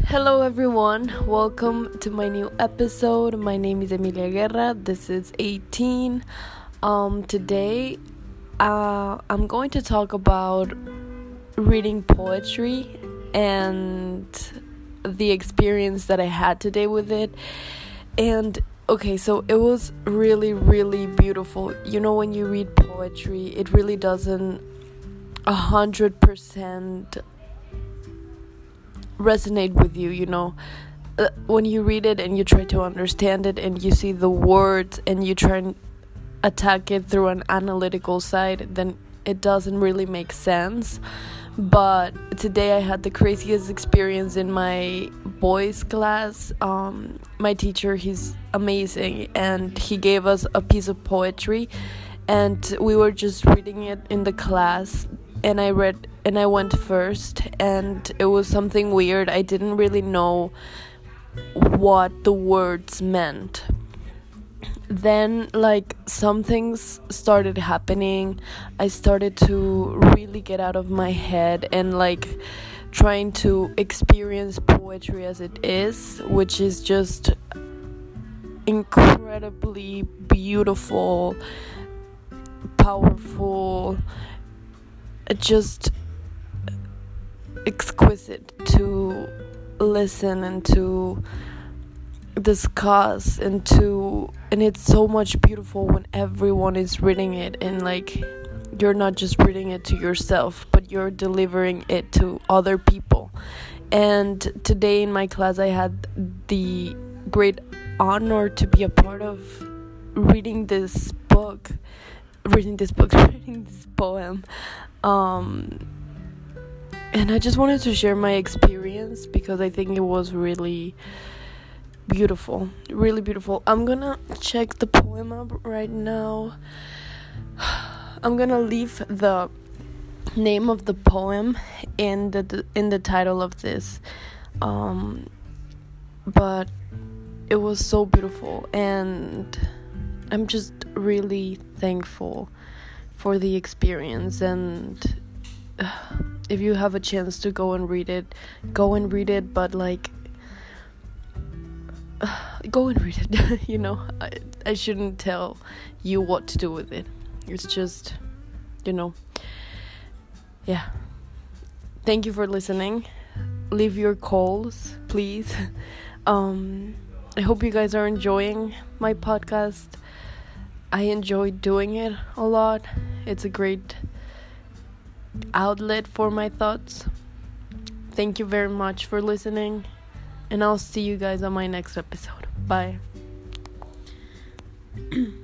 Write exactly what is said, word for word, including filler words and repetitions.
Hello everyone, welcome to my new episode. My name is Emilia Guerra. This is eighteen. Um today uh I'm going to talk about reading poetry and the experience that I had today with it. And okay, so it was really really beautiful. You know, when you read poetry, it really doesn't a hundred percent resonate with you, you know. Uh, when you read it and you try to understand it and you see the words and you try and attack it through an analytical side, then it doesn't really make sense. But today I had the craziest experience in my boys class. Um, my teacher, he's amazing, and he gave us a piece of poetry and we were just reading it in the class, and I read and I went first, and it was something weird. I didn't really know what the words meant. Then, like, some things started happening. I started to really get out of my head and, like, trying to experience poetry as it is, which is just incredibly beautiful, powerful, just exquisite to listen and to discuss and to and it's so much beautiful when everyone is reading it, and like you're not just reading it to yourself, but you're delivering it to other people. And today in my class I had the great honor to be a part of reading this book reading this book reading this poem. um And I just wanted to share my experience because I think it was really beautiful, really beautiful. I'm gonna check the poem up right now. I'm gonna leave the name of the poem in the in the title of this. Um, but it was so beautiful, and I'm just really thankful for the experience. And uh, if you have a chance to go and read it, go and read it, but like uh, go and read it. You know, I, I shouldn't tell you what to do with it. It's just, you know, yeah. Thank you for listening. Leave your calls, please. um I hope you guys are enjoying my podcast. I enjoy doing it a lot. It's a great outlet for my thoughts. Thank you very much for listening, and I'll see you guys on my next episode. Bye.